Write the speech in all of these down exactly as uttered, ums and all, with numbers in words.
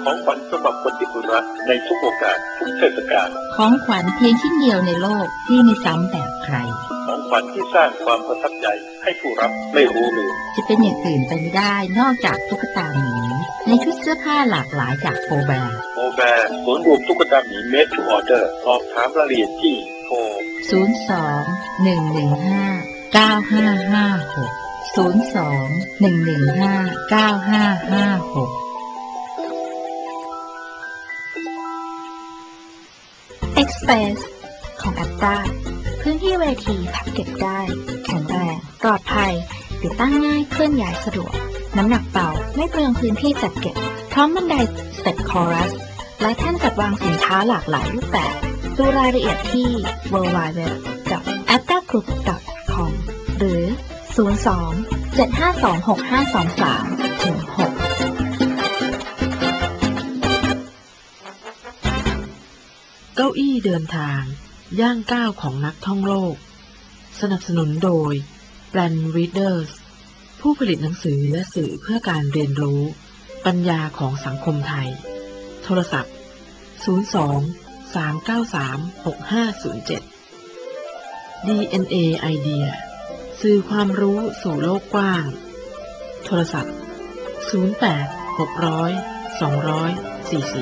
ของขวัญสำหรับคนที่คุณรักในทุกโอกาสทุกเทศกาลของขวัญเพียงชิ้นเดียวในโลกที่ไม่ซ้ำแบบใครของขวัญที่สร้างความประทับใจให้ผู้รับไม่รู้ลืมจะเป็นอย่างอื่นไปไม่ได้นอกจากตุ๊กตาหมีในชุดเสื้อผ้าหลากหลายจากโฟแบร์โฟแบร์ศูนย์รวมตุ๊กตาหมีเมดทูออเดอร์สอบถามรายละเอียดที่โทรศูนย์ สอง หนึ่ง หนึ่ง ห้า เก้า ห้า ห้า หก ศูนย์ สอง หนึ่ง หนึ่ง ห้า เก้า ห้า ห้า หก X-Space ของ แอปต้า พื้นที่เวทีพับเก็บได้แข็งแรงปลอดภัยติดตั้งง่ายเคลื่อนย้ายสะดวกน้ำหนักเบาไม่เปลืองพื้นที่จัดเก็บพร้อมบันไดสเต็ปคอรัสและแท่นจัดวางสินค้าหลากหลายรูปแบบดูรายละเอียดที่ ดับเบิลยู ดับเบิลยู ดับเบิลยู ดอท แอปต้ากรุ๊ป ดอท คอม หรือ ศูนย์ สอง เจ็ด ห้า สอง หก ห้า สอง สาม ถึง หกเก้าอี้เดินทางย่างก้าวของนักท่องโลกสนับสนุนโดย Brand Readers ผู้ผลิตหนังสือและสื่อเพื่อการเรียนรู้ปัญญาของสังคมไทยโทรศัพท์ศูนย์ สอง สาม เก้า สาม หก ห้า ศูนย์ เจ็ด ดี เอ็น เอ ไอเดียสื่อความรู้สู่โลกกว้างโทรศัพท์ศูนย์ แปด หก ศูนย์ สอง สี่ สี่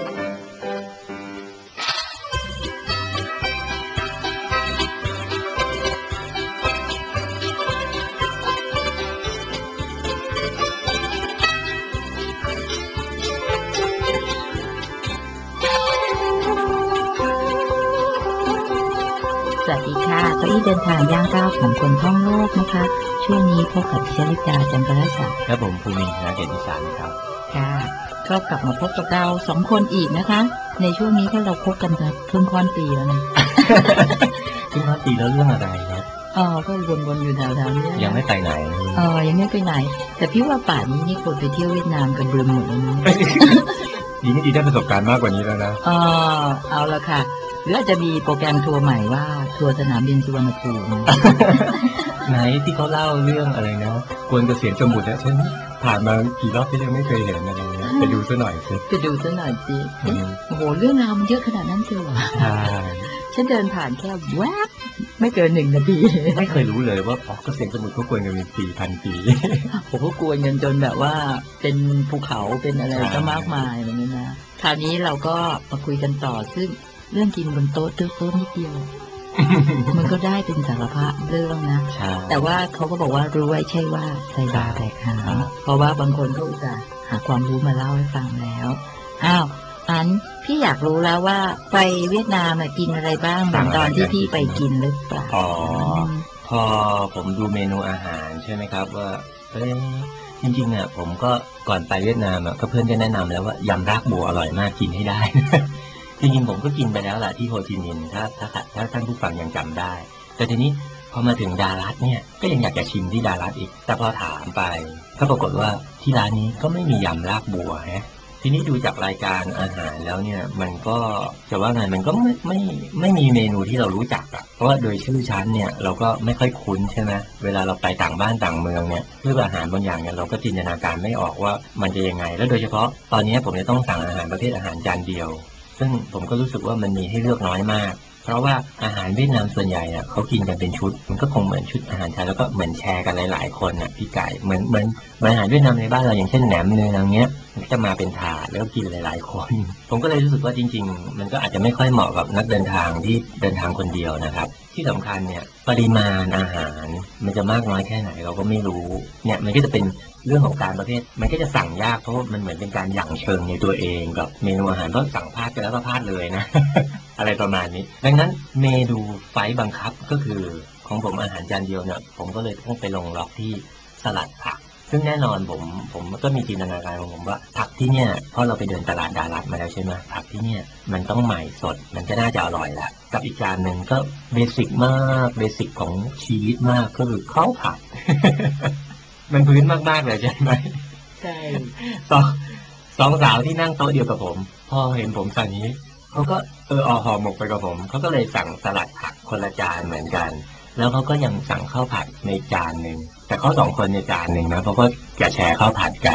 สวัสดีค่ะเก้าอี้เดินทางย่างก้าวของคนท่องโลกนะคะช่วงนี้พบกับดิฉันลิดาจันทรศักดิ์และผมภูมินทร์เกตติสารนะครับค่ะก็กลับมาพบกับเราสองคนอีกนะคะในช่วงนี้ก็เราพบกันมาครึ่งค่อนปีแล้วนะครึ่งค่อนปีแล้วเรื่องอะไรครับอ๋อก็วนๆอยู่แถวๆนี้ยังไม่ไปไหนเออยังไม่ไปไหนแต่พี่ว่าป่านนี้นี่คนไปเที่ยวเวียดนามกันเบื่อหมดแล้วนะดีไม่ดีได้ประสบการณ์มากกว่านี้แล้วนะอ๋อเอาละค่ะหรืออาจจะมีโปรแกรมทัวร์ใหม่ว่าทัวร์สนามบินสุวรรณภูมิไหนที่เขาเล่าเรื่องอะไรนะกวนเกษียณสมุทรเนี่ยฉันผ่านมากี่รอบก็ยังไม่เคยเห็นอะไรเงี้ยไปดูซะหน่อยสิไปดูซะหน่อยสิโอ้โหเรื่องราวมันเยอะขนาดนั้นเชียวเหรอใช่ฉันเดินผ่านแค่แวบไม่เกินหนึ่งนาทีไม่เคยรู้เลยว่าอ๋อเกษียณสมุทรเขากวนกันเป็นสี่พันปีผมก็กวนกันจนแบบว่าเป็นภูเขาเป็นอะไรก็มากมายอะไรเงี้ยนะคราวนี้เราก็มาคุยกันต่อซึ่งเรื่องกินบนโต๊ะตื้อโต๊ะนิดเดียวมันก็ได้เป็นสารพัดเรื่องนะแต่ว่าเขาก็บอกว่ารู้ไว้ใช่ว่าใจบาแบกหางเพราะว่าบางคนก็อุตส่าห์หาความรู้มาเล่าให้ฟังแล้วอ้าวอันพี่อยากรู้แล้วว่าไปเวียดนามกินอะไรบ้างเหมือนตอนที่พี่ไปกินหรือเปล่าอ๋อพอผมดูเมนูอาหารใช่ไหมครับว่าเอ้ยจริงๆอ่ะผมก็ก่อนไปเวียดนามอ่ะก็เพื่อนจะแนะนำแล้วว่ายำรากบัวอร่อยมากกินให้ได้จริงๆผมก็กินไปแล้วแหละที่โฮจิมินห์ถ้าถ้าถ้าท่านผู้ฟังยังจำได้แต่ทีนี้พอมาถึงดารัสเนี่ยก็ยังอยากจะชิมที่ดารัสอีกแต่พอถามไปก็ปรากฏว่าที่ร้านนี้ก็ไม่มียำรากบัวฮะทีนี้ดูจากรายการอาหารแล้วเนี่ยมันก็จะว่าไงมันก็ไม่ไม่ไม่มีเมนูที่เรารู้จักอ่ะเพราะว่าโดยชื่อชั้นเนี่ยเราก็ไม่ค่อยคุ้นใช่ไหมเวลาเราไปต่างบ้านต่างเมืองเนี่ยเรื่องอาหารบางอย่างเนี่ยเราก็จินตนาการไม่ออกว่ามันจะยังไงแล้วโดยเฉพาะตอนนี้ผมจะต้องสั่งอาหารประเภทอาหารจานเดียวซึ่งผมก็รู้สึกว่ามันมีให้เลือกน้อยมากเพราะว่าอาหารเวียดนามส่วนใหญ่อ่ะเขากินกันเป็นชุดมันก็คงเหมือนชุดอาหารไทยแล้วก็เหมือนแชร์กันหลายๆคนอ่ะพี่ไก่เหมือนเหมือนอาหารเวียดนามในบ้านเราอย่างเช่นแหนมเนืองเงี้ยมันจะมาเป็นถาดแล้วกินหลายๆคนผมก็เลยรู้สึกว่าจริงๆมันก็อาจจะไม่ค่อยเหมาะกับนักเดินทางที่เดินทางคนเดียวนะครับที่สำคัญเนี่ยปริมาณอาหารมันจะมากน้อยแค่ไหนเราก็ไม่รู้เนี่ยมันก็จะเป็นเรื่องของการประเภทมันก็จะสั่งยากเพราะว่ามันเหมือนเป็นการหยั่งเชิงในตัวเองกับเมนูอาหารก็สั่งพลาดไปแล้วก็พลาดเลยนะ อะไรประมาณนี้ดังนั้นเมนูไฟบังคับก็คือของผมอาหารจานเดียวเนี่ยผมก็เลยต้องไปลงล็อกที่สลัดผักซึ่งแน่นอนผมผมก็มีจินตนาการของผมว่าผักที่เนี่ยเพราะเราไปเดินตลาดดารัสมาแล้วใช่ไหมผักที่เนี่ยมันต้องใหม่สดมันก็น่าจะอร่อยแหละกับอีกจานหนึ่งก็เบสิกมากเบสิกของชีวิตมากก็คือข้าวผัด มันพื้นมากๆเลยใช่ไหมใช่สองสองสาวที่นั่งโต๊ะเดียวกับผมพอเห็นผมสั่งนี้เขาก็เออเอาห่อหมกไปกับผมเขาก็เลยสั่งสลัดผักคนละจานเหมือนกันแล้วเขาก็ยังสั่งข้าวผัดในจานหนึ่งแต่เขาสองคนในจานหนึ่งนะเขาก็จะแชร์ข้าวผัดกัน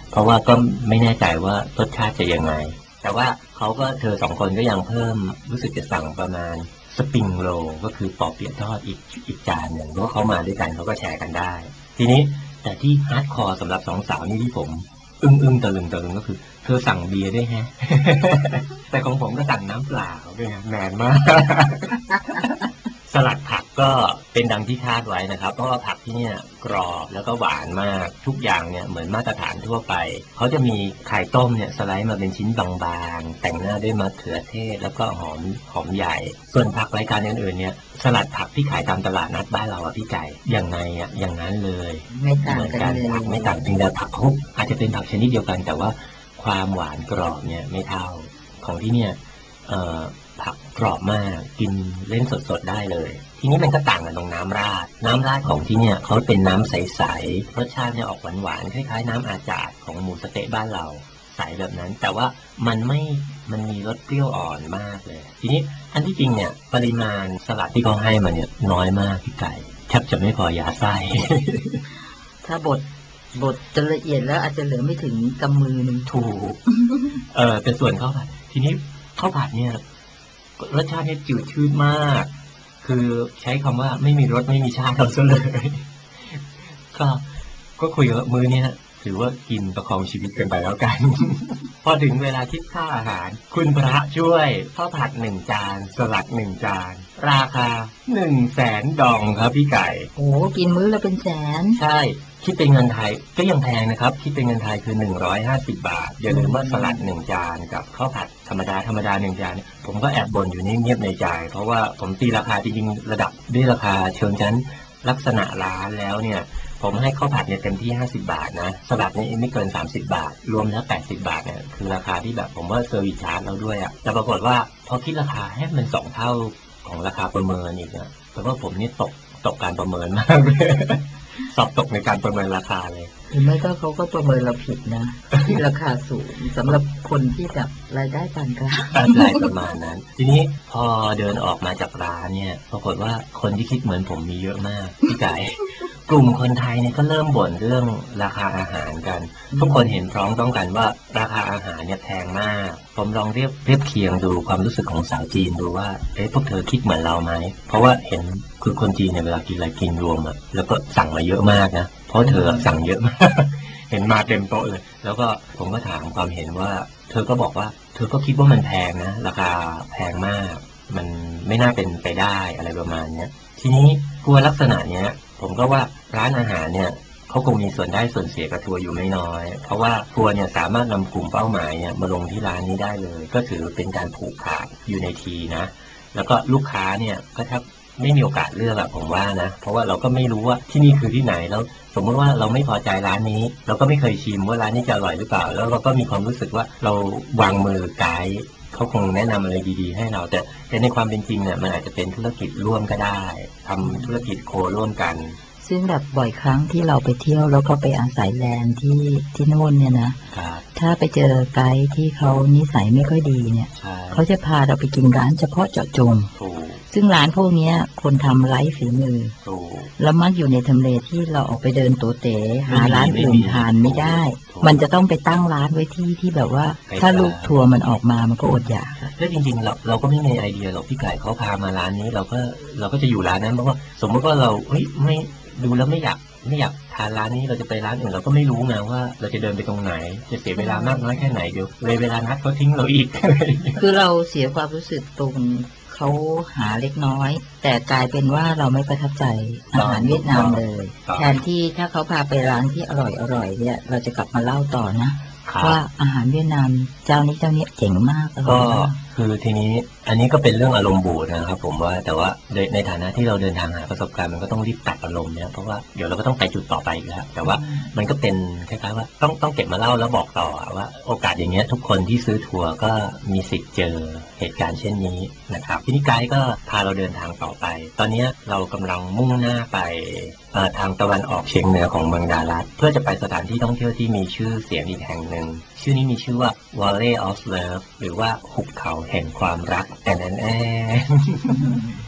เพราะว่าก็ไม่แน่ใจว่ารสชาติจะยังไงแต่ว่าเขาก็เธอสองคนก็ยังเพิ่มรู้สึกจะสั่งประมาณสปริงโรลก็คือปอเปี๊ยะทอดอีกอีกจานหนึ่งเพราะเขามาด้วยกันเขาก็แชร์กันได้ทีนี้แต่ที่ฮาร์ดคอร์สำหรับสองสาวนี่ที่ผมอึ้งอึ้งตะลึงตะลึงก็คือเธอสั่งเบียร์ด้วยแฮะ แต่ของผมก็สั่งน้ำเปล่าด้วยนะแมนมาก สลัดผักก็เป็นดังที่คาดไว้นะครับเพราะว่าผักที่เนี่ยกรอบแล้วก็หวานมากทุกอย่างเนี่ยเหมือนมาตรฐานทั่วไปเขาจะมีไข่ต้มเนี่ยสไลด์มาเป็นชิ้นบางๆแต่งหน้าด้วยมะเขือเทศแล้วก็หอมหอมใหญ่ส่วนผักรายการอื่นๆเนี่ยสลัดผักที่ขายตามตลาดนัดบ้านเราอะพี่ไก่อย่างไงอะอย่างนั้นเลยไม่ต่างกันเลยผักไม่ต่างจริงแต่ผักเขาอาจจะเป็นผักชนิดเดียวกันแต่ว่าความหวานกรอบเนี่ยไม่เท่าของที่เนี่ยเอ่อผักกรอบมากกินเล่นสดๆได้เลยทีนี้มันก็ต่างกันตรงน้ำราดน้ำราดของที่เนี่ยเขาเป็นน้ำใสๆรสชาติเนี่ยออกหวานๆคล้ายๆน้ำอาจาดของหมูสะเต๊ะบ้านเราใสแบบนั้นแต่ว่ามันไม่มันมีรสเปรี้ยวอ่อนมากเลยทีนี้อันที่จริงเนี่ยปริมาณสลัดที่เขาให้มาเนี่ยน้อยมากพี่ไก่แทบจะไม่พอยาไส้ถ้าบดบดจนละเอียดแล้วอาจจะเหลือไม่ถึงกำมือหนึ่งถูกเออแต่ส่วนข้าวผัดทีนี้ข้าวผัดเนี่ยรสชาติเนี่ยจืดชืดมากคือใช้คำว่าไม่มีรสไม่มีชาติเราซะเลยก็ก็คุยกับมือเนี่ยถือว่ากินประคองชีวิตกันไปแล้วกัน พอถึงเวลาคิดค่าอาหารคุณพระช่วยข้าวผัดหนึ่งจานสลัดหนึ่งจานราคาหนึ่งแสนดองครับพี่ไก่โอ้กินมื้อละเป็นแสนใช่คิดเป็นเงินไทยก็ยังแพงนะครับคิดเป็นเงินไทยคือหนึ่งร้อยห้าสิบบาทอย่าลืมว่าสลัดหนึ่งจานกับข้าวผัดธรรมดาธรรมดาหนึ่งจานผมก็แอบบ่นอยู่นี่เงียบในใจเพราะว่าผมตีราคาจริงๆระดับด้วยราคาเชิงชั้นลักษณะร้านแล้วเนี่ยผมให้ข้าวผัดเนี่ยเต็มที่ห้าสิบบาทนะสลัดเนี่ยไม่เกินสามสิบบาทรวมแล้วแปดสิบบาทเนี่ยคือราคาที่แบบผมว่าเซอร์วิสชาร์จเราด้วยอ่ะแต่ปรากฏว่าพอคิดราคาให้มันสองเท่าของราคาประเมินอีกนะแต่ว่าผมนี่ตกตกการประเมินมากเลยสอบตกในการประเมินราคาเลยหรือไม่ก็เขาก็ประเมินเราผิดนะที่ราคาสูงสำหรับคนที่แบบรายได้ปานกลางอะไรประมาณนั้นทีนี้พอเดินออกมาจากร้านเนี่ยปรากฏว่าคนที่คิดเหมือนผมมีเยอะมากพี่ไก่กลุ่มคนไทยเนี่ยก็เริ่มบ่นเรื่องราคาอาหารกันทุกคนเห็นพร้อมต้องกันว่าราคาอาหารเนี่ยแพงมากผมลองเรียบเรียบเคียงดูความรู้สึกของสาวจีนดูว่าเอ๊ะพวกเธอคิดเหมือนเราไหมเพราะว่าเห็นคือคนจีนเนี่ยเวลากินอะไรกินรวมอ่ะแล้วก็สั่งมาเยอะมากนะเพราะเธอสั่งเยอะมากเห็นมาเต็มโต๊ะเลยแล้วก็ผมก็ถามความเห็นว่าเธอก็บอกว่าเธอก็คิดว่ามันแพงนะราคาแพงมากมันไม่น่าเป็นไปได้อะไรประมาณนี้ทีนี้กลัวลักษณะเนี้ยผมก็ว่าร้านอาหารเนี่ยเขาคงมีส่วนได้ส่วนเสียกับทัวร์อยู่ไม่น้อยเพราะว่าทัวร์เนี่ยสามารถนำกลุ่มเป้าหมายเนี่ยมาลงที่ร้านนี้ได้เลยก็ถือเป็นการผูกขาดอยู่ในทีนะแล้วก็ลูกค้าเนี่ยก็ถ้าไม่มีโอกาสเลือกอะผมว่านะเพราะว่าเราก็ไม่รู้ว่าที่นี่คือที่ไหนแล้วสมมติว่าเราไม่พอใจร้านนี้เราก็ไม่เคยชิมว่าร้านนี้จะอร่อยหรือเปล่าแล้วเราก็มีความรู้สึกว่าเราวางมือไกด์เขาคงแนะนำอะไรดีๆให้เราแต่แต่ในความเป็นจริงเนี่ยมันอาจจะเป็นธุรกิจร่วมก็ได้ทำธุรกิจโคร่วมกันซึ่งแบบบ่อยครั้งที่เราไปเที่ยวแล้วก็ไปอาศัยแลนด์ที่ที่โน่นเนี่ยนะถ้าไปเจอไกด์ที่เขานิสัยไม่ค่อยดีเนี่ยเขาจะพาเราไปกินร้านเฉพาะเจาะจงซึ่งร้านพวกนี้คนทำไร้ฝีมือแล้วมักอยู่ในทำเลที่เราออกไปเดินตัวเต๋หาร้านอื่นทานไม่ได้มันจะต้องไปตั้งร้านไว้ที่ที่แบบว่าถ้าลูกทัวร์มันออกมามันก็อดอยากแล้วจริงๆเราเราก็ไม่มีไอเดียหรอกพี่ไก่เขาพามาร้านนี้เราก็เราก็จะอยู่ร้านนั้นเพราะว่าสมมติว่าเราเฮ้ยไม่ดูแล้วไม่อยากไม่อยากทานร้านนี้เราจะไปร้านอื่นเราก็ไม่รู้นะว่าเราจะเดินไปตรงไหนจะเสียเวลามากน้อยแค่ไหนเดี๋ยวเลยเวลานัดเขาทิ้งเราอีกคือเราเสียความรู้สึกตรงเขาหาเล็กน้อยแต่กลายเป็นว่าเราไม่ประทับใจอาหารเวียดนามเลยแทนที่ถ้าเขาพาไปร้านที่อร่อยอร่อยเนี่ยเราจะกลับมาเล่าต่อนะว่าอาหารเวียดนามเจ้านี้เจ้านี้เจ๋งมากก็คือทีนี้อันนี้ก็เป็นเรื่องอารมณ์บูดนะครับผมว่าแต่ว่าในฐานะที่เราเดินทางหาประสบการณ์มันก็ต้องรีบตัดอารมณ์เนี่ยเพราะว่าเดี๋ยวเราก็ต้องไปจุดต่อไปอีกแล้วแต่ว่ามันก็เป็นคล้ายๆว่าต้องต้องเก็บมาเล่าแล้วบอกต่อว่าโอกาสอย่างเงี้ยทุกคนที่ซื้อทัวร์ก็มีสิทธิ์เจอเหตุการณ์เช่นนี้นะครับทีนี้ไกด์ก็พาเราเดินทางต่อไปตอนนี้เรากำลังมุ่งหน้าไปทางตะวันออกเฉียงเหนือของเมืองดาลัสเพื่อจะไปสถานที่ท่องเที่ยวที่มีชื่อเสียงอีกแห่งหนึ่งชื่อนี้มีชื่อว่า Valley of Love หรือว่าหุบเขาแห่งความรักแอนแอนแอนผ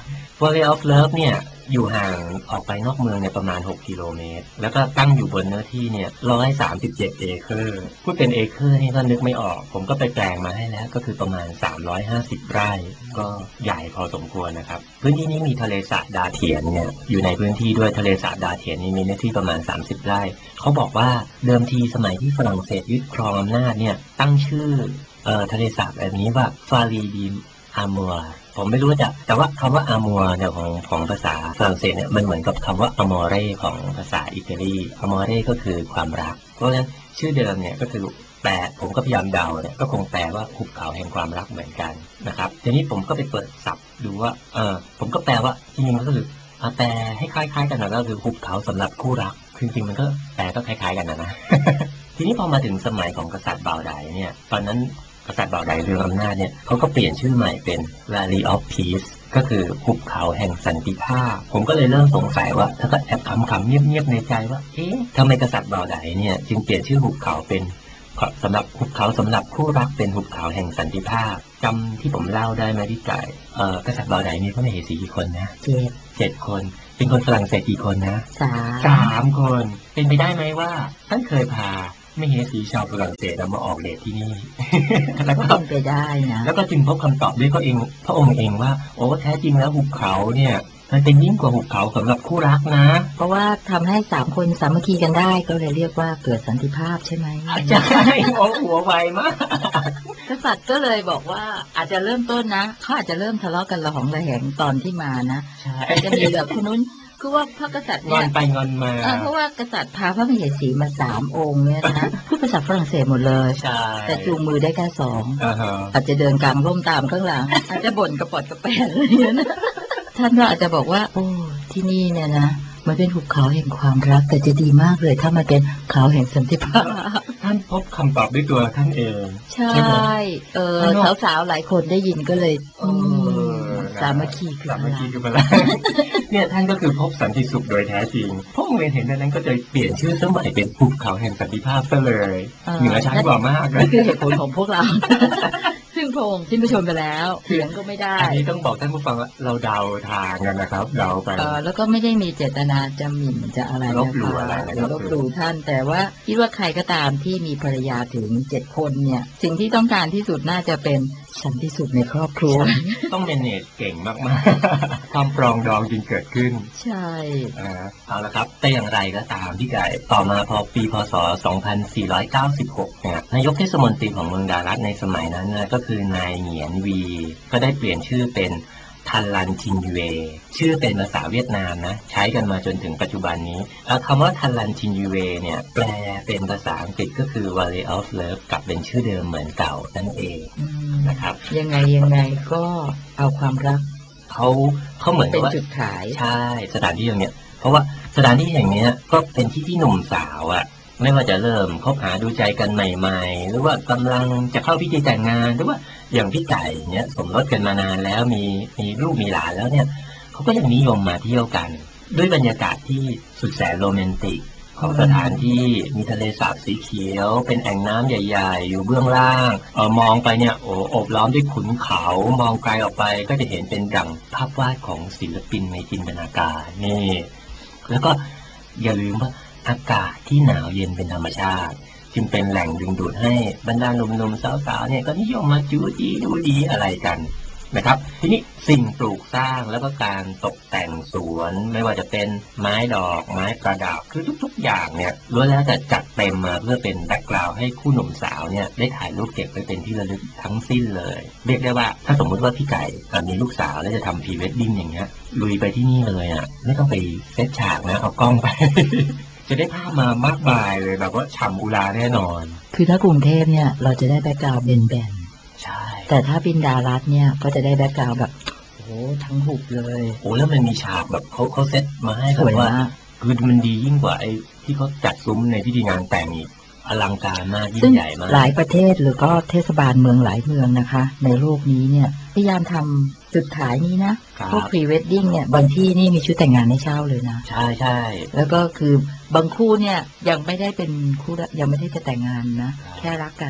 Valley of Love เนี่ยอยู่ห่างออกไปนอกเมืองเนี่ยประมาณหกกิโลเมตรแล้วก็ตั้งอยู่บนเนื้อที่เนี่ยหนึ่งร้อยสามสิบเจ็ดเอเคอร์พูดเป็นเอเคอร์นี่ก็นึกไม่ออกผมก็ไปแปลงมาให้แล้วก็คือประมาณสามร้อยห้าสิบไร่ก็ใหญ่พอสมควรนะครับพื้นที่นี้มีทะเลสาบดาเทียนเนี่ยอยู่ในพื้นที่ด้วยทะเลสาบดาเทียนนี่มีเนื้อที่ประมาณสามสิบไร่เขาบอกว่าเดิมทีสมัยที่ฝรั่งเศสยึดครองอำนาจเนี่ยตั้งชื่อเอ่อทะเลสาบแบบนี้ว่าฟารีดีอามัวผมไม่รู้จะแต่ว่าคำว่าอามัวเนี่ยของของภาษาฝรั่งเศสเนี่ยมันเหมือนกับคำว่าอมอเร่ของภาษาอิตาลีอมอเร่ก็คือความรักเพราะฉะนั้นชื่อเดิมเนี่ยก็คือแปลผมก็พยายามเดาเนี่ยก็คงแปลว่าหุบเขาแห่งความรักเหมือนกันนะครับทีนี้ผมก็ไปเปิดศัพท์ดูว่าเออผมก็แปลว่าจริงๆก็คือแปลให้คล้ายๆกันนะก็คือหุบเขาสำหรับคู่รักจริงๆมันก็แปลก็คล้ายๆกันนะนะ ทีนี้พอมาถึงสมัยของกษัตริย์บ่าวไดเนี่ยตอนนั้นกษัตริย์บ่าวไดเรืองอำนาจเนี่ยเขาก็เปลี่ยนชื่อใหม่เป็น Valley of Peace ก็คือหุบเขาแห่งสันติภาพผมก็เลยเริ่มสงสัยว่าถ้าก็แอบขำๆเงียบๆในใจว่าเอ๊ะทำไมกษัตริย์บ่าวไดเนี่ยจึงเปลี่ยนชื่อหุบเขาเป็นสำหรับหุบเขาสำหรับคู่รักเป็นหุบเขาแห่งสันติภาพจำที่ผมเล่าได้ไหมพี่ไก่เอ่อกษัตริย์บ่าวไดมีพระมเหสีกี่คนนะเจ็ดเจ็ดคนเป็นคนฝรั่งเศสกี่คนนะสามสามคนเป็นไปได้ไหมว่าท่านเคยพาไม่เห็นสีชาวฝรั่งเศสมาออกเดทที่นี่ แล้วก็ต้องไปได้นะแล้วก็จึงพบคำตอบด้วยเขาเองพระองค์เองว่าโอ้แท้จริงแล้วหุบเขาเนี่ยมันเป็นยิ่งกว่าหุบเขาสำหรับคู่รักนะเพราะว่าทำให้สามคนสามัคคีกันได้ก็เลยเรียกว่าเกิดสันติภาพใช่ไหมใช่โอ้หัวไวมากกษัตริย์ก็เลยบอกว่าอาจจะเริ่มต้นนะเขาอาจจะเริ่มทะเลาะกันระหองระแหงตอนที่มานะจะมีแบบคนนู้นคือว่าพระกษัตริย์เนี่ยงอนไปงอนมาเพราะว่ากษัตริย์พาพระมเหสีมาสามองค์เนี่ยนะพูดภาษาฝรั่งเศสหมดเลยแต่จูงมือได้แค่สองอาจจะเดินกลางร่มตามข้างหลังอาจจะบ่นกระปอดกระแปะอะไรอย่างนั้นท่านก็อาจจะบอกว่าโอ้ที่นี่เนี่ยนะมันเป็นหุบเขาแห่งความรักแต่จะดีมากเลยถ้ามันเป็นเขาแห่งสันติภาพท่านพบคำตอบด้วยตัวท่านเองใช่เออสาวๆหลายคนได้ยินก็เลยสามัคคีคือสามัคคีคืออะไรเนี่ยท่านก็คือพบสันติสุขโดยแท้จริงพวกเรียนเห็นดังนั้นก็จะเปลี่ยนชื่อสมัยเป็นหุบเขาแห่งสันติภาพซะเลยเหนือชั้นกว่ามากนั่นคือเหตุผลของพวกเราซึ่งพงสิ้นประชนไปแล้วเถียงก็ไม่ได้อันนี้ต้องบอกท่านผู้ฟังว่าเราเดาทางกันนะครับเดาไปแล้วก็ไม่ได้มีเจตนาจะหมิ่นจะอะไรลบหลู่อะไรหรือลบหลู่ท่านแต่ว่าคิดว่าใครก็ตามที่มีภรรยาถึงเจ็ดคนเนี่ยสิ่งที่ต้องการที่สุดน่าจะเป็นสันติสุขในครอบครัวต้องเมเนจเก่งมากๆความปรองดองจึงเกิดขึ้นใช่เอาละครับแต่อย่างไรก็ตามพี่ไก่ต่อมาพอปีพศสองพันสี่ร้อยเก้าสิบหกเนี่ยนายกเทศมนตรีของเมืองดารัตในสมัยนั้นก็คือนายเหงียนวีก็ได้เปลี่ยนชื่อเป็นทันลันชินยูเวชื่อเป็นภาษาเวียดนามนะใช้กันมาจนถึงปัจจุบันนี้แล้วคำว่าทันลันชินยูเวเนี่ยแปลเป็นภาษาอังกฤษก็คือ Valley of Love กลับเป็นชื่อเดิมเหมือนเก่านั่นเองนะครับยังไงยังไงก็เอาความรักเขาเขาเหมือนเป็นจุดขายใช่สถานที่อย่างเนี้ยเพราะว่าสถานที่อย่างเนี้ยก็เป็นที่ที่หนุ่มสาวอ่ะไม่ว่าจะเริ่มคบหาดูใจกันใหม่ๆหรือว่ากำลังจะเข้าพิธีแต่งงานหรือว่าอย่างพี่ไก่เนี่ยสมรสกันมานานแล้วมีมีลูกมีหลานแล้วเนี่ยเขาก็ยังนิยมมาเที่ยวกันด้วยบรรยากาศที่สุดแสนโรแมนติกของสถานที่มีทะเลสาบสีเขียวเป็นแอ่งน้ำใหญ่ๆอยู่เบื้องล่างเออมองไปเนี่ยโอ้โอบล้อมด้วยขุนเขามองไกลออกไปก็จะเห็นเป็นดั่งภาพวาดของศิลปินในจินตนาการนี่แล้วก็อย่าลืมว่าอากาศที่หนาวเย็นเป็นธรรมชาติจึงเป็นแหล่งดึงดูดให้บรรดาหนุ่มๆสาวๆเนี่ยก็นิยมมาจูดีดูดีอะไรกันนะครับทีนี้สิ่งปลูกสร้างแล้วก็การตกแต่งสวนไม่ว่าจะเป็นไม้ดอกไม้ประดับคือทุกๆอย่างเนี่ยล้วนแล้วแต่จัดเต็มมาเพื่อเป็นแบ็คกราวด์ให้คู่หนุ่มสาวเนี่ยได้ถ่ายรูปเก็บไว้เป็นที่ระลึกทั้งสิ้นเลยเรียกได้ว่าถ้าสมมุติว่าพี่ไก่มีลูกสาวแล้วจะทำพรีเวดดิ้งอย่างเงี้ยลุยไปที่นี่เลยอ่ะไม่ต้องไปเซตฉากนะเอากล้องไป จะได้ภาพมามากมายเลยแบบว่าฉ่ำอุราแน่นอนคือถ้ากรุงเทพเนี่ยเราจะได้แบ็คกราวด์แบนๆใช่แต่ถ้าบินดารัตเนี่ยก็จะได้แบ็คกราวด์แบบโอ้ทั้งหุบเลยโอ้แล้วมันมีฉากแบบเขาเขาเซตมาให้แบบว่าคือมันดียิ่งกว่าไอ้ที่เขาจัดซุ้มในพิธีงานแต่งอีกอลังการมากยิ่งใหญ่มากหลายประเทศหรือก็เทศบาลเมืองหลายเมืองนะคะในโลกนี้เนี่ยพยายามทำจุดขายนี้นะพวกพรีเวดดิ้งเนี่ยบางที่นี่มีชุดแต่งงานให้เช่าเลยนะใช่ใช่แล้วก็คือบางคู่เนี่ยยังไม่ได้เป็นคู่ยังไม่ได้จะแต่งงานนะแค่รักกัน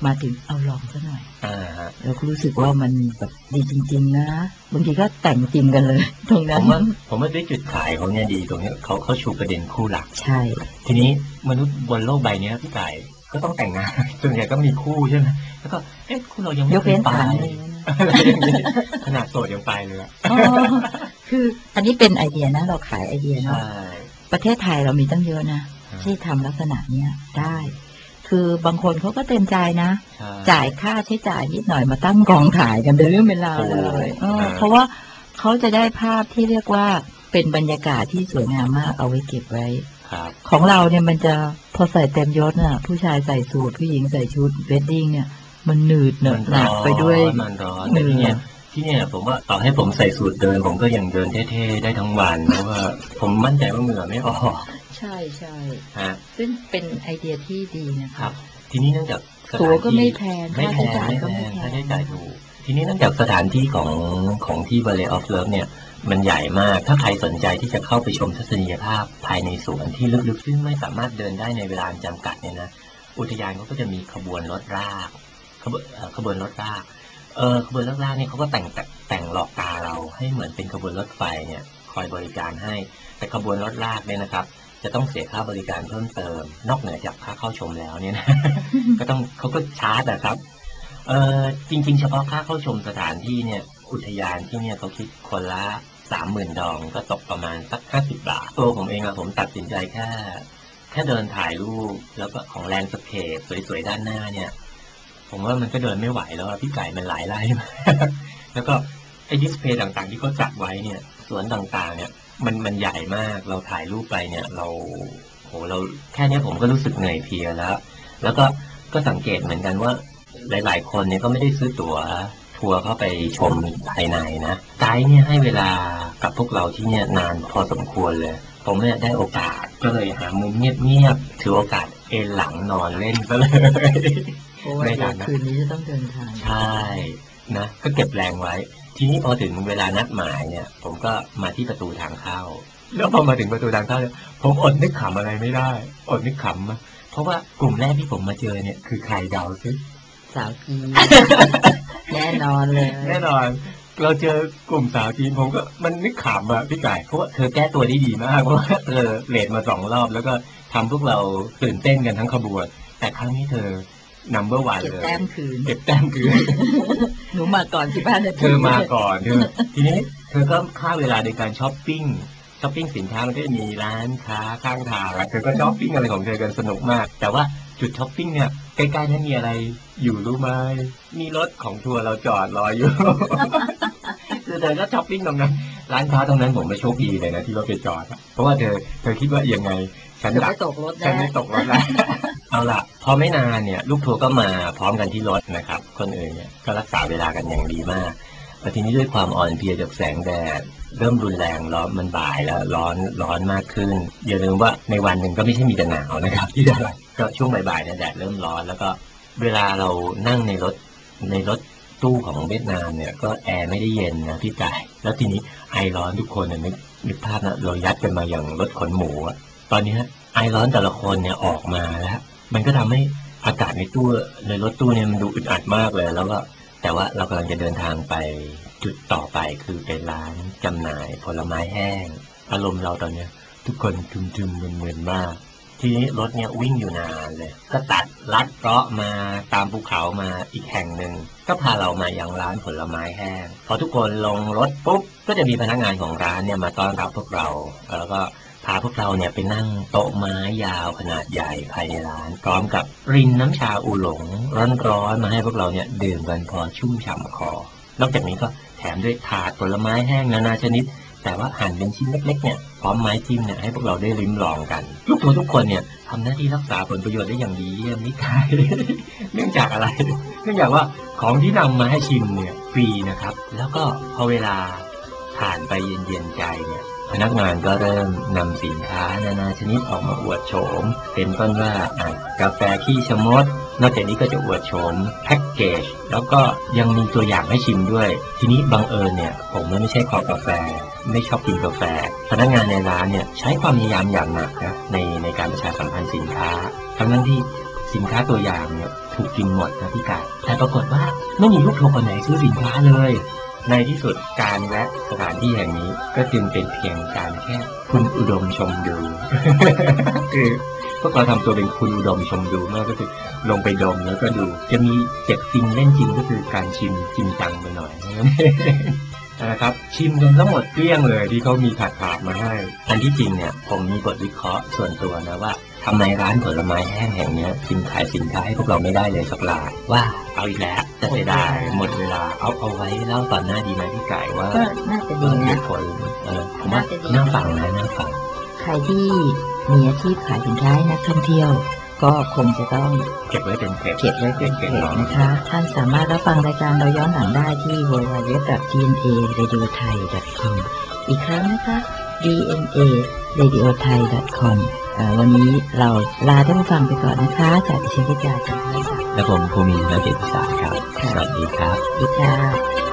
มาถึงเอาลองซะหน่อยอ่าฮะแล้วก็รู้สึกว่ามันแบบดีจริงๆนะบางทีก็แต่งจริงกันเลยตรงนั้ผนมว่าผมว่าด้วยจุดขายเขาเนี่ยดีตรงนี้เขาเขาชูประเด็นคู่หลักใช่ทีนี้มนุษย์บนโลกใบนี้พี่ไก่ก็ต้องแต่งงานส่วนใหญ่ก็มีคู่ใช่ไหมแล้วก็เอ๊ะคู่เรายังไม่ยกเว้นไปฐานอะไรเลยอย่างนี้ขนาดโสดยังไปเลยอะอ๋อคืออันนี้เป็นไอเดียนะเราขายไอเดียเนาะใช่ประเทศไทยเรามีตั้งเยอะนะที่ทำลักษณะเนี้ยได้ คือบางคนเขาก็เต็มใจนะใช่จ่ายค่าใช้จ่ายนิดหน่อยมาตั้งกองถ่ายกันเป็นเรื่องเป็นราวเลยเออเพราะว่าเขาจะได้ภาพที่เรียกว่าเป็นบรรยากาศที่สวยงามมากเอาไว้เก็บไว้ครับของเราเนี่ยมันจะพอใส่เต็มยศน่ะผู้ชายใส่สูทผู้หญิงใส่ชุดเวดดิ้งเนี่ยมันหนืดเหนอะหนักไปด้วยมันร้อนแต่ที่เนี่ยที่เนี่ยผมว่าต่อให้ผมใส่สูทเดินผมก็ยังเดินเท่ๆได้ทั้งวันเพราะว่าผมมั่นใจว่าเหงื่อไม่ออกใช่ใช่ฮะซึ่งเป็นไอเดียที่ดีนะคคะรับ ทีนี้เนื่องจากสถานตั๋วก็ที่ไม่แพงไม่ค่าแพใช้งจ่ายไม่ก็แพไม่งแพค่าง ใช้จ่ายถูกทีนี้เนื่องจากสถานที่ของของที่ Valley of Love เนี่ยมันใหญ่มากถ้าใครสนใจที่จะเข้าไปชมทัศนียภาพภายในสวนที่ลึกๆซึ่งไม่สามารถเดินได้ในเวลาจำกัดเนี่ยนะอุทยานเขาก็จะมีขบวนรถรากขบวนเอ่อขบวนรถรากเออขบวนรถรากเนี่ยเขาก็แต่งแต่แต่งหลอกตาเราให้เหมือนเป็นขบวนรถไฟเนี่ยคอยบริการให้แต่ขบวนรถรากเนี่ยนะครับจะต้องเสียค่าบริการเพิ่มเติมนอกเหนือจากค่าเข้าชมแล้วเนี่ยนะ ก็ต้องเขาก็ชาร์จนะครับเออจริงๆเฉพาะค่าเข้าชมสถานที่เนี่ยอุทยานที่เนี่ยเขาคิดคนละสามหมื่นดองก็ตกประมาณสักห้าสิบบาทตัวผมเองอะผมตัดสินใจแค่แค่เดินถ่ายรูปแล้วก็ของแลนด์สเคปสวยๆด้านหน้าเนี่ยผมว่ามันก็เดินไม่ไหวแล้วอะพี่ไก่มันหลายไร่มาก แล้วก็ไอ้ดิสเพย์ต่างๆที่เขาจัดไว้เนี่ยสวนต่างๆเนี่ยมันมันใหญ่มากเราถ่ายรูปไปเนี่ยเราโหเราแค่เนี้ยผมก็รู้สึกเหนื่อยเพลียแล้ว แล้วก็ก็สังเกตเหมือนกันว่าหลายๆคนเนี่ยก็ไม่ได้ซื้อตั๋วทัวร์เข้าไปชมภายในนะไกด์เนี่ยให้เวลากับพวกเราที่เนี่ยนานพอสมควรเลยผมเนี่ยได้โอกาสก็เลยหามุมเงียบๆถือโอกาสเอนหลังนอนเล่นซะเลยเพราะว่าเดี๋ยวคืนนี้จะต้องเดินทางใช่นะก็เก็บแรงไว้ ทีนี้พอถึงเวลานัดหมายเนี่ย ผมก็มาที่ประตูทางเข้า แล้วพอมาถึงประตูทางเข้าเนี่ยผมอดนึกขำอะไรไม่ได้อดนึกขำอะเพราะว่ากลุ่มแรกที่ผมมาเจอเนี่ยคือใครเดาซิสาวจีน แน่นอนเลยแน่นอน เราเจอกลุ่มสาวจีนผมก็มันนึกขำอะพี่ไก่เพราะว่าเธอแก้ตัวได้ดีมากเพราะว่าเธอเลทมาสองรอบแล้วก็ทำพวกเราตื่นเต้นกันทั้งขบวนแต่ครั้งนี้เธอ number one เก็บเลยแต้มคืนเก็บแต้มคืนหนูมาก่อนสิบห้านาทีเธอมาก่อนเธอทีนี้เธอก็ฆ่าเวลาในการช้อปปิ้งช้อปปิ้งสินค้ามันก็จะมีร้านค้าข้างทางอะเธอก็ช้อปปิ้งอะไรของเธอกันสนุกมากแต่ว่าจุดช้อปปิ้งเนี่ยใกล้ๆนั้นมีอะไรอยู่รู้ไหมมีรถของทัวร์เราจอดรออยู่ คือเธอก็ช้อปปิ้งตรงนั้นร้านค้าตรงนั้นผมไม่โชคดีเลยนะที่รถไปจอดอะเพราะว่าเธอเธอคิดว่ายังไงฉันจะดัไม่กตกรถฉันแน่ไม่ตกรถแล้ว เอาล่ะ พอไม่นานเนี่ย ลูกทัวร์ก็มาพร้อมกันที่รถนะครับ คนอื่นเนี่ยก็รักษาเวลากันอย่างดีมากแต่ทีนี้ด้วยความอ่อนเพลียจากแสงแดดเริ่มรุนแรงร้อนมันบ่ายแล้วร้อนร้อนมากขึ้น อย่าลืมว่าในวันหนึ่งก็ไม่ใช่มีแต่หนาวนะครับ ที่ได้ก็ช่วงบ่ายๆเนี่ยแดดเริ่มร้อนแล้วก็เวลาเรานั่งในรถในรถตู้ของเวียดนามเนี่ยก็แอร์ไม่ได้เย็นนะพี่ไก่แล้วทีนี้ไอร้อนทุกคนเนี่ยนึกนึกภาพนะเรายัดกันมาอย่างรถขนหมูอะตอนนี้ไอร้อนแต่ละคนเนี่ยออกมาแล้วมันก็ทำให้อากาศในตู้ในรถตู้เนี่ยมันดูอึดอัดมากเลยแล้วก็แต่ว่าเรากำลังจะเดินทางไปจุดต่อไปคือเป็นร้านจำหน่ายผลไม้แห้งอารมณ์เราตอนเนี้ยทุกคนทึมๆมึนๆมากทีนี้รถเนี่ยวิ่งอยู่นานเลยก็ตัดลัดเลาะมาตามภูเขามาอีกแห่งหนึ่งก็พาเรามายังร้านผลไม้แห้งพอทุกคนลงรถปุ๊บก็จะมีพนักงานของร้านเนี่ยมาต้อนรับพวกเราแล้วก็พาพวกเราเนี่ยไปนั่งโต๊ะไม้ยาวขนาดใหญ่ภายในร้านพร้อมกับรินน้ำชาอูหลงร้อนๆมาให้พวกเราเนี่ยดื่มกันพอชุ่มฉ่ำคอนอกจากนี้ก็แถมด้วยถาดผลไม้แห้งนานาชนิดแต่ว่าหั่นเป็นชิ้นเล็กๆเนี่ยพร้อมไม้จิ้มเนี่ยให้พวกเราได้ลิ้มลองกันลูกทัวร์ทุกคนเนี่ยทำหน้าที่รักษาผลประโยชน์ได้อย่างดีเยี่ยมนี่ไง เนื่องจากอะไร เนื่องจากว่าของที่นำมาให้ชิมเนี่ยฟรีนะครับแล้วก็พอเวลาผ่านไปเย็นๆใจเนี่ยพนักงานก็เริ่มนำสินค้านานาชนิดออกมาอวดโฉมเป็นต้นว่าอ่ะกาแฟขี้ชะมดนอกจากนี้ก็จะอวดโฉมแพ็กเกจแล้วก็ยังมีตัวอย่างให้ชิมด้วยทีนี้บังเอิญเนี่ยผมไม่ใช่คอกาแฟไม่ชอบกินกาแฟพนักงานในร้านเนี่ยใช้ความพยายามอย่างหนักนะในในการประชาสัมพันธ์สินค้าทั้งนั้นที่สินค้าตัวอย่างเนี่ยถูกกินหมดนะพี่ไก่แต่ปรากฏว่าไม่มีลูกทัวร์คนไหนซื้อสินค้าเลยในที่สุดการแวะสถานที่แห่งนี้ก็จึงเป็นเพียงการแค่คุณอุดมชมดู คือพวกเราทำตัวเป็นคุณอุดมชมดูมากก็คือลงไปดมแล้วก็ดูจะมีเจ็บจริงเล่นจริงก็คือการชิมจริงจังไปหน่อย นะครับชิมกันทั้งหมดเกลี้ยงเลยที่เขามีถาดถาดมาให้อันที่จริงเนี่ยผมมีบทวิเคราะห์ส่วนตัวนะว่าทำไมร้านผลไม้แห้งแห่งนี้จึงขายสินค้าให้พวกเราไม่ได้เลยสักรายว่าเอาอีกแล้วจะเสียดายหมดเวลาเอาเอาไว้เล่าตอนหน้าดีไหมพี่ไก่ว่าก็น่าจะดีนะผลเออผมว่าน่าฟังนะน่าฟังใครที่มีอาชีพขายสินค้าให้นักท่องเที่ยวก็คงจะต้องเก็บไว้เป็นเก็บเก็บไว้เป็นเก็บนะคะท่านสามารถรับฟังรายการเราย้อนหลังได้ที่ ดับเบิลยู ดับเบิลยู ดับเบิลยู ดอท ที เอ็น เอ เรดิโอไทย ดอท คอม อีกครั้งนะคะ ดี เอ็น เอ เรดิโอไทย ดอท คอม วันนี้เราลาท่านผู้ฟังไปก่อนนะคะจากดิฉันพิจารณ์จากท่านค่ะและผมภูมิและเดชพิสารครับสวัสดีครับสวัสดีค่ะ